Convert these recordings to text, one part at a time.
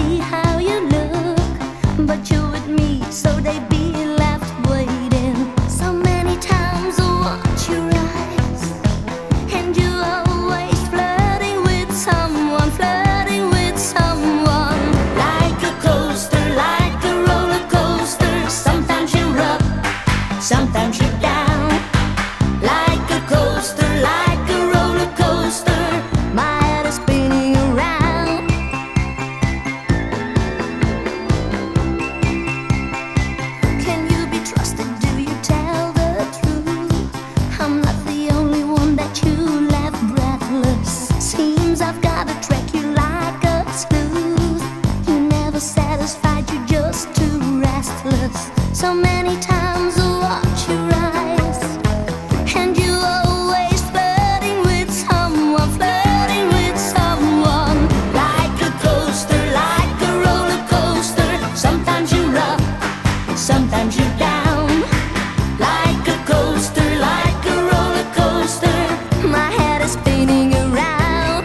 see how you look, but you're with me, so they be left waiting. So many times I watch your eyes, and you always flirting with someone, flirting with someone. Like a coaster, like a roller coaster. Sometimes you're up, sometimes you're down. Like a coaster, like a roller coaster. My head is spinning around. Can you be trusted? Do you tell the truth? I'm not the only one that you left breathless. Seems I've gotta track you like a sleuth. You never satisfied, you're just too restless. So many times I watch your eyes, and you always flirting with someone, flirting with someone. Like a coaster, like a roller coaster. Sometimes you're up, sometimes you're down. Like a coaster, like a roller coaster. My head is spinning around.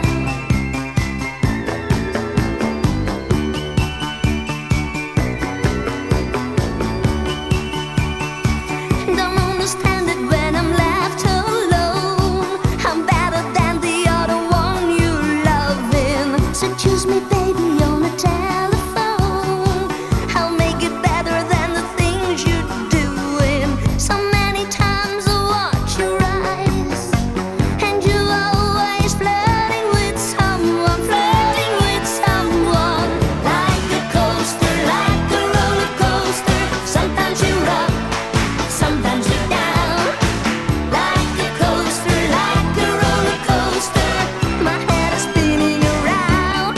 Don't understand it when I'm left alone. I'm better than the other one you're loving. So choose me, baby, on the telephone. I'll make it better than the things you're doing. So many times I watch your eyes, and you always flirting with someone, flirting with someone. Like a coaster, like a roller coaster. Sometimes you're up, sometimes you're down. Like a coaster, like a roller coaster. My head is spinning around.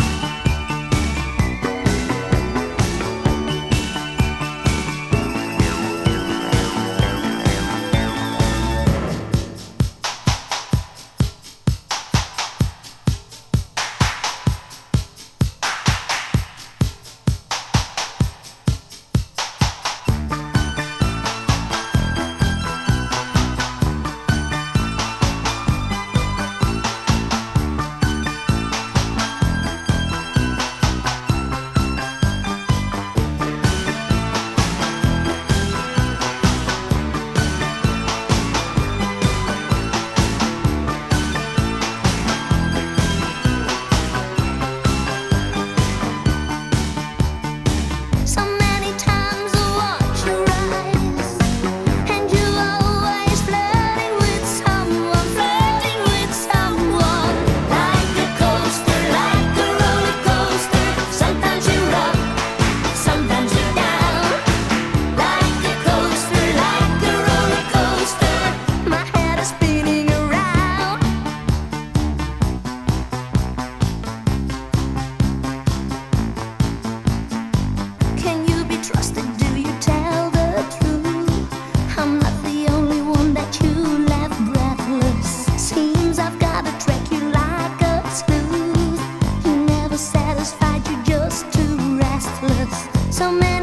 So many times I watch your eyes, and you always flirting with someone, flirting with someone. Like a coaster, like a roller coaster. Sometimes you're up, sometimes you're down. Like a coaster, like a roller coaster. My head is spinning around. Can you be trusted? Do you tell the truth? I'm not the only one that you left breathless. Seems I've gotta track you like a sleuth. You never satisfied, you're just too restless. So many